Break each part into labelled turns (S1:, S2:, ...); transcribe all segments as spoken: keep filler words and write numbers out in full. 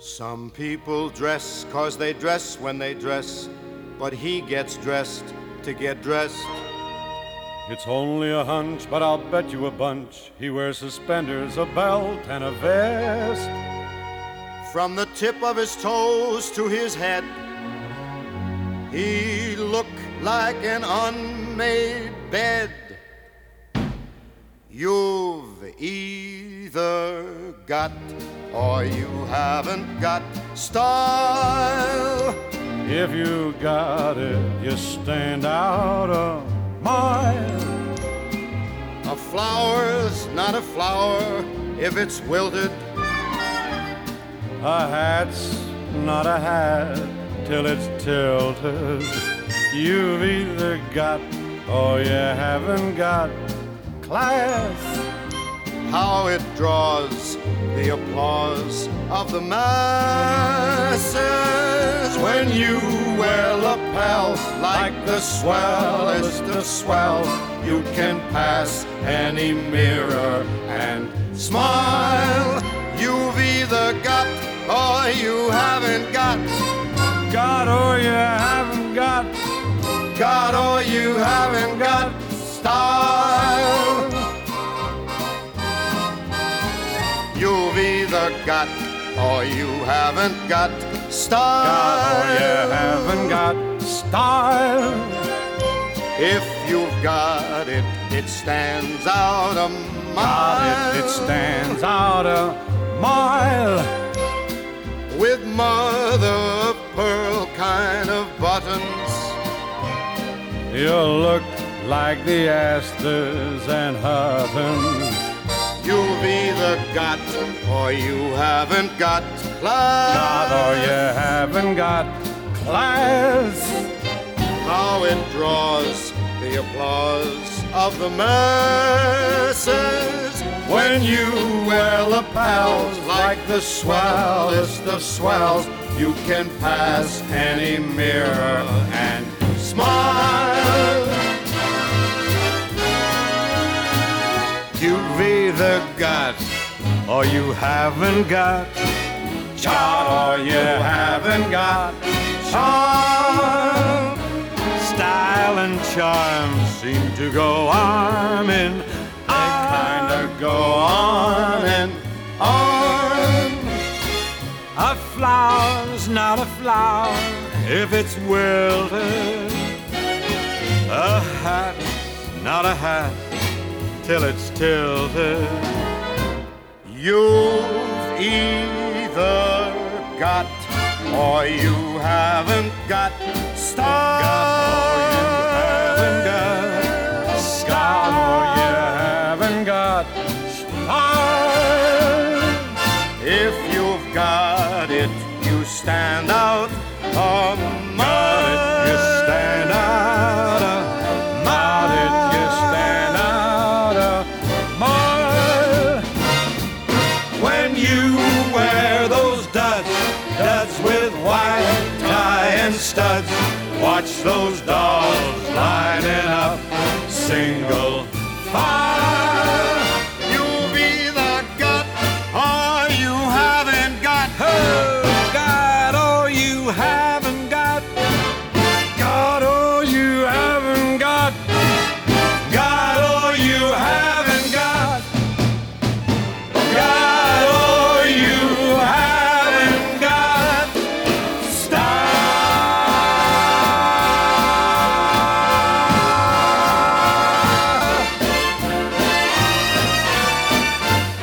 S1: Some people dress 'cause they dress when they dress, but he gets dressed to get dressed.
S2: It's only a hunch, but I'll bet you a bunch he wears suspenders, a belt, and a vest.
S1: From the tip of his toes to his head, he look like an unmade bed. You've either got or you haven't got style.
S2: If you got it, you stand out a mile.
S1: A flower's not a flower if it's wilted.
S2: A hat's not a hat till it's tilted. You've either got or you haven't got class.
S1: How it draws the applause of the masses when you wear lapels like the swellest of swells. You can pass any mirror and smile. You've either got or you haven't got.
S2: Got or you haven't got.
S1: Got or you haven't got style. You've either got or you haven't got style.
S2: Got or you haven't got style.
S1: If you've got it, it stands out a mile.
S2: Got it, it stands out a mile.
S1: With mother of pearl kind of buttons,
S2: you'll look like the Astors and Huttons.
S1: You've either got or you haven't got class.
S2: Got or you haven't got class.
S1: How it draws the applause of the masses when you wear lapels like the swellest of swells. You can pass any mirror and smile.
S2: You've either got or you haven't got charm, or you haven't got charm. Style and charm seem to go arm in arm. They kind of go on and on. A flower's not a flower if it's wilted. A hat's not a hat till it's tilted.
S1: You've either got or you haven't got style.
S2: Got or you haven't got style.
S1: If you've got it, you stand out a mile.
S2: You stand out a mile. You stand out a mile. When you wear those duds, duds with white tie and studs, watch those dolls lining up single file.
S1: You've either got or you haven't got.
S2: Oh, got or you haven't got. Got or you haven't got. Got or you haven't got. Got or you haven't got style.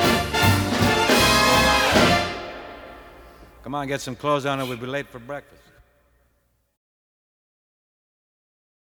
S2: Come on, get some clothes on or we'll be late for breakfast.